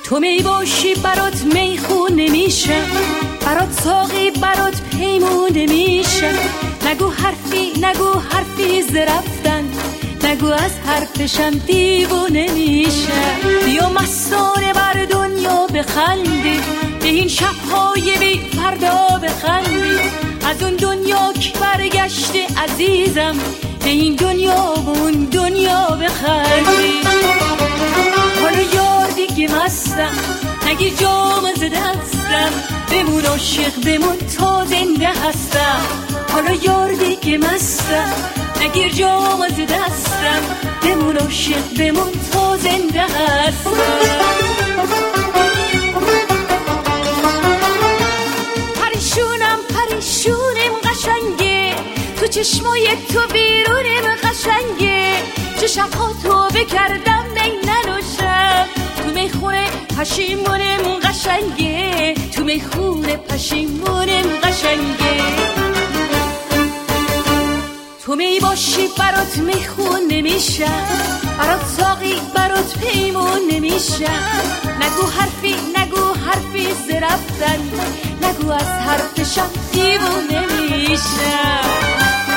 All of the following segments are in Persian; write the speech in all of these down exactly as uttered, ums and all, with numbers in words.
تو می باشی برات میخونه میشم، برات ساقی برات پیمونه میشم. نگو حرفی نگو حرفی ز رفتن، نگو از حرفشم دیوونه میشم. بیا مستانه بر دنیا بخندی، به این شبهای بی فردا بخندی. از اون دنیا که برگشته عزیزم، به این دنیا و اون دنیا بخندی. حالا یار دیگه مستم، نگیر جام از دستم، بمون عاشق بمون تا زنده هستم. حالا یار دیگه مستم، نگیر جام از دستم، بمون عاشق بمون تا زنده هستم. پریشونم پریشونم قشنگه، تو چشمای تو بیرونم قشنگه. چه شبها تو بکردم می ننوشم، تو میخونه پشیمونم قشنگه، تو میخونه پشیمونم قشنگه. تو می باشی برات میخونه میشم، برات ساقی برات پیمونه میشم. نگو حرفی نگو حرفی ز رفتن، نگو از حرفشم دیوونه میشم.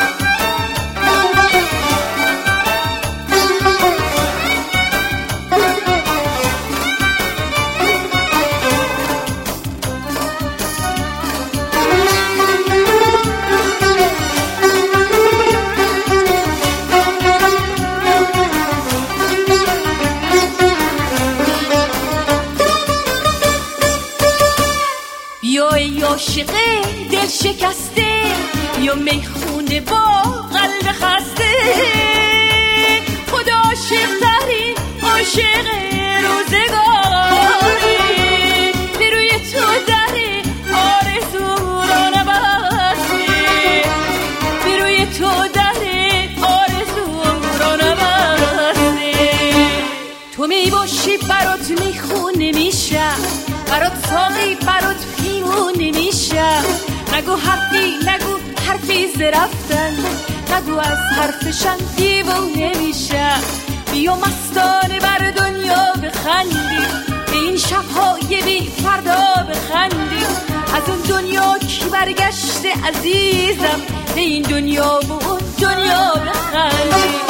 بیا ای عاشق دل شکسته، بیا میخونه با قلب خسته. خدا عاشق ترین عاشق روزگاری، به روی تو در آرزو را نبسته، به روی تو در آرزو را نبسته. تو می باشی برات میخونه میشم، برات ساقی برات پیمونه میشم. نگو حرفی نگو حرفی ز رفتن، نگو از حرفشم دیوونه میشم. بیا مستانه بر دنیا بخندی، به این شبهای بی فردا بخندی. از اون دنیا کی برگشته عزیزم، به این دنیا و اون دنیا بخندی.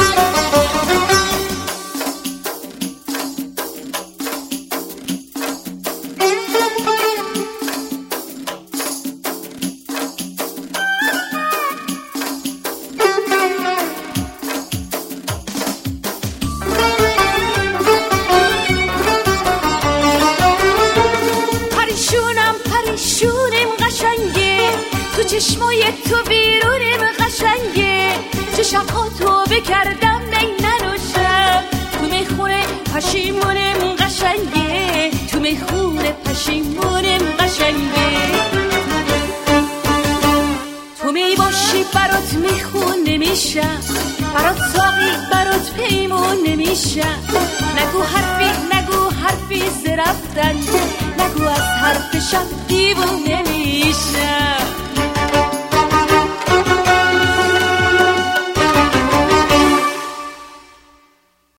پریشونم قشنگه، تو چشمای تو بیرونم قشنگه. چه شبها تو بکردم می ننوشم، تو میخونه پشیمونم قشنگه، تو میخونه پشیمونم قشنگه. تو می باشی برات میخونه میشم، برات ساقی برات پیمونه میشم. نگو حرفی نگو حرفی ز رفتن، نگو از حرفشم دیوونه میشم.